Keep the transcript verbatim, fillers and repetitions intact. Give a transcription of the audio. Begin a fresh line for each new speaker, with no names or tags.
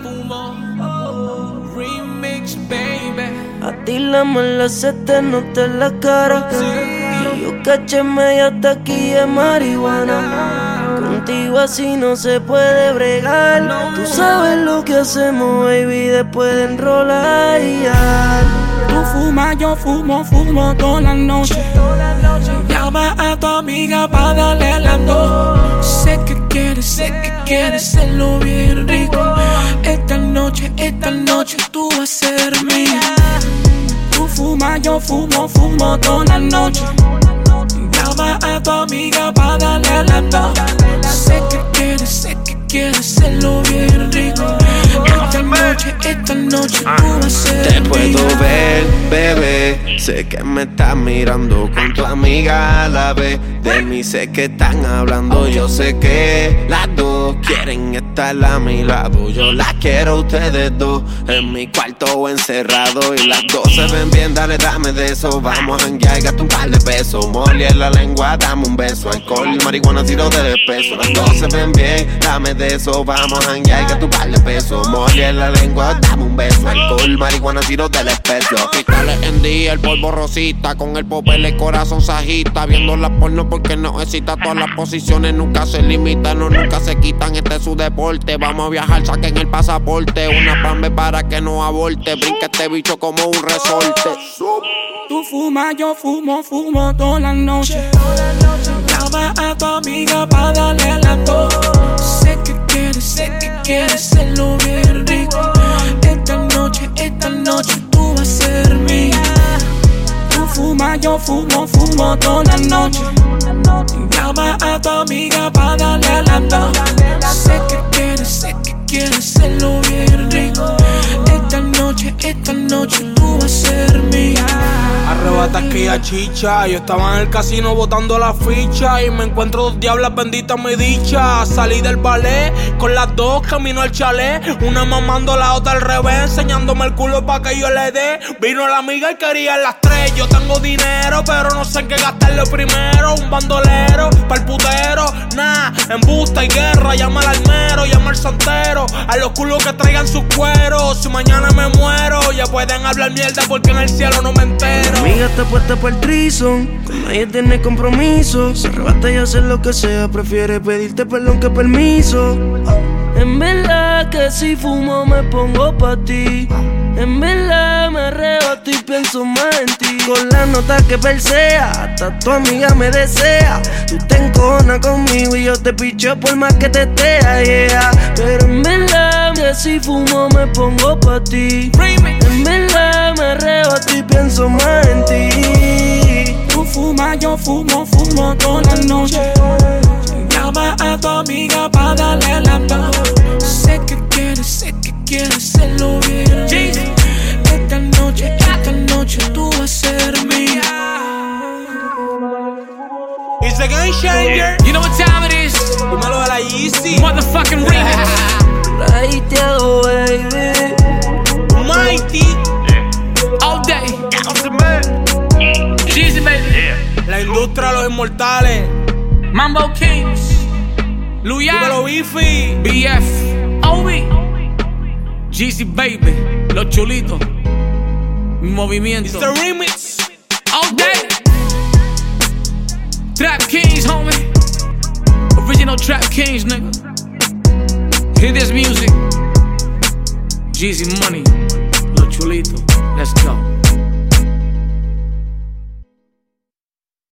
fumo. Remix, baby.
A ti la mala se te nota en la cara. Y yo caché media hasta aquí es marihuana. Contigo así no se puede bregar. Tú sabes lo que hacemos, baby, después de enrolar.
Tú fumas, yo fumo, fumo toda la noche. Llama a tu amiga pa' darle las dos. Sé que quieres, sé que quieres hacerlo bien rico. Esta noche, esta noche tú vas a ser mía. Tú fumas, yo fumo, fumo toda la noche. Llama a tu amiga pa' darle las dos. Sé que quieres, sé que quieres hacerlo bien rico. Esta noche, esta noche tú vas a ser
Te
mía.
puedo ver, bebé. Sé que me estás mirando con tu amiga a la vez. De mí sé que están hablando. Yo sé que las dos quieren estar a mi lado. Yo las quiero a ustedes dos en mi cuarto encerrado. Y las dos se ven bien, dale, dame de eso. Vamos a janguear, gasta un par de pesos. Molly en la lengua, dame un beso. Alcohol, marihuana, tiro de peso. Las dos se ven bien, dame de eso. Vamos a janguear, gasta un par de pesos. Molly en la lengua, dame un beso. Alcohol, marihuana, tiro del espeso.
Cristales en día, el polvo rosita. Con el popel el corazón se agita. Viendo la porno porque no excita. Todas las posiciones nunca se limitan, no, nunca se quitan. Este es su deporte. Vamos a viajar, saquen el pasaporte. Una plan B para que no aborte. Brinca este bicho como un resorte.
Tú fumas, yo fumo, fumo toda la noche. Llama a tu amiga pa' darle las dos. Sé que quieres, sé que quieres hacerlo bien rico. Esta noche, esta noche tú vas a ser mía. Tú fumas, yo fumo, fumo toda la noche. Llama a tu amiga pa' darle las dos. Sé que quieres, sé que quieres hacerlo bien rico. Esta noche, esta noche tú vas a ser mía.
Arrebata aquella chicha. Yo estaba en el casino botando la ficha y me encuentro dos diablas benditas mi dicha. Salí del ballet con las dos, camino al chalet. Una mamando la otra al revés, enseñándome el culo pa' que yo le dé. Vino la amiga y quería las tres. Yo tengo dinero, pero no sé en qué gastarlo primero. Un bandolero, pa'l putero, nah, embusta y guerra. Llama al almero, llama al santero. A los culos que traigan sus cueros. Si mañana me muero, ya pueden hablar mierda porque en el cielo no me entero.
Mi amiga está puesta para el trison, con nadie tiene compromiso. Se arrebata y hace lo que sea, prefiere pedirte perdón que permiso. En verdad que si fumo me pongo pa' ti. En verdad me arrebato y pienso más en ti. Con la nota que persea, hasta tu amiga me desea. Tú te encojonas conmigo y yo te picho por más que te estea, yeah. Pero en verdad que si fumo me pongo pa' ti. En verdad me arrebato y pienso más en ti.
Tú fumas, yo fumo, fumo toda la noche. Llama a tu amiga pa' darle la dos. Sé que quieres, sé que quieres hacerlo bien. Esta noche, esta noche tú vas a ser mía.
It's a game changer.
You know what time it is?
Dímelo de la Yeezy.
Motherfucking remix.
Raiteado, baby.
Mighty.
All day. Jeezy, baby.
La industria de los inmortales.
Mambo Kings. Luya.
Dímelo, Bifi.
B F. O B. Jeezy, baby. Los chulitos. Mi movimiento.
It's the remix.
All day. Trap Kings, homie. Original Trap Kings, nigga. Hear this music. Jeezy money. Los chulitos. Let's go.